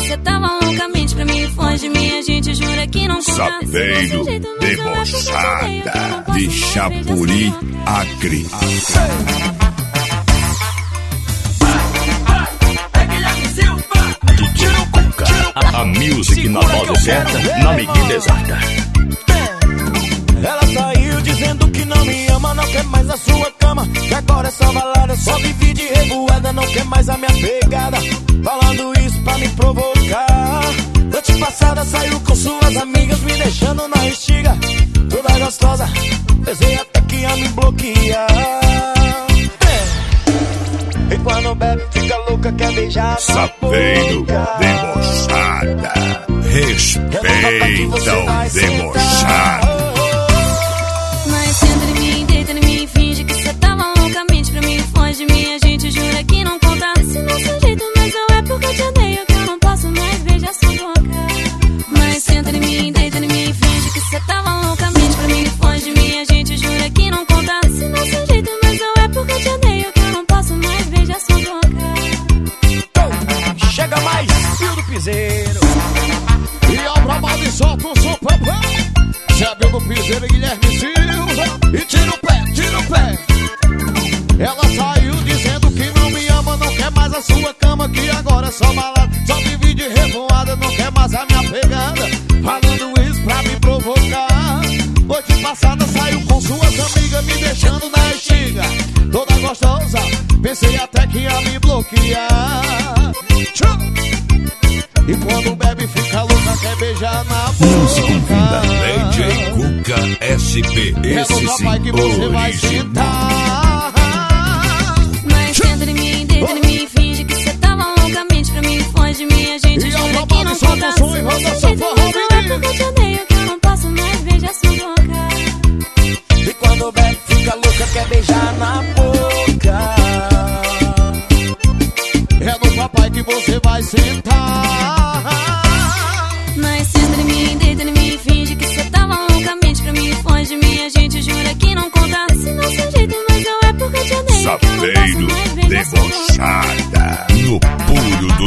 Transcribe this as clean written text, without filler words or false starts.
cê tava loucamente pra mim, foge de mim, a gente jura que não conta. Sapeiro, debochada, de Chapuri, Acre. A music na dose certa, na medida exata. Ela saiu dizendo que não me ama, não quer mais a sua cama, que agora é só balada, só vive de revoada, não quer mais a minha pegada, falando isso pra me provocar. Noite passada saiu com suas amigas, me deixando na estiga, toda gostosa, pensei até que ia me bloquear. E quando bebe fica louca, quer beijar. Sapeiro, debochada, respeita o debochado. Mas senta em mim, deita em mim, finge que cê tava loucamente pra mim, foge de mim, a gente jura que não conta. Esse nosso jeito, mas não é porque eu te odeio que eu não posso mais beijar sua boca. Mas senta em mim, deita em mim, finge que cê tava loucamente pra mim, foge de mim, a gente jura que não conta. Esse nosso jeito, mas não é porque eu te odeio que eu não posso mais beijar sua boca. Chega mais, fio do piseiro. E ao brabado e solta o som, papai. Sabe do piseiro e Guilherme Silva. E tira o pé, tira o pé. Ela saiu dizendo que não me ama, não quer mais a sua cama, que agora é só balada, só vive de revoada, não quer mais a minha pegada, falando isso pra me provocar. Noite passada saiu com suas amigas, me deixando na estiga, toda gostosa, pensei até que ia me bloquear. E quando bebe fica louca, quer beijar na boca. DJ Cuca SP, esse sim, papai que você vai sentar. Mas senta em mim, deita em mim, finge que cê tava loucamente pra mim, foge de mim, a gente jura que não conta. Se não jeito, mas não é porque eu te odeio que eu não posso mais beijar sua boca. E quando bebe fica louca, quer beijar na boca. É no papai que você vai sentar. Mas senta em mim, deita em mim, finge que cê tava loucamente pra mim, foge de mim, a gente jura que não conta. Esse nosso jeito, mas não é porque eu te odeio que eu não posso Sapeiro, mais beijar sua boca. debochada, no puro